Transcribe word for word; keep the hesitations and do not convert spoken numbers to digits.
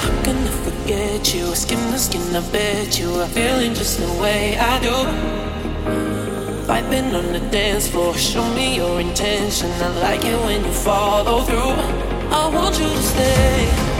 How can I forget you? Skin to skin, I bet you are feeling just the way I do. Vibing on the dance floor, show me your intention. I like it when you follow through. I want you to stay.